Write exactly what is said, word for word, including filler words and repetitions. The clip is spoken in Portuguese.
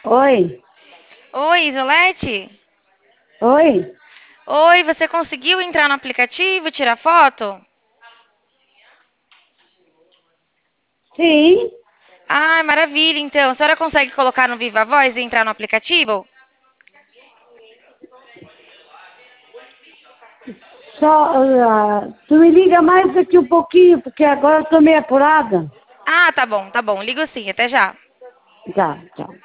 Oi, Oi, Isolete? oi, Oi, você conseguiu entrar no aplicativo e tirar foto? sim, Ah, maravilha, então. A senhora consegue colocar no Viva Voz e entrar no aplicativo? só, ah, tu me liga mais daqui um pouquinho, porque agora eu tô meio apurada. Ah, tá bom, tá bom. Ligo sim, até já. Tá, tchau.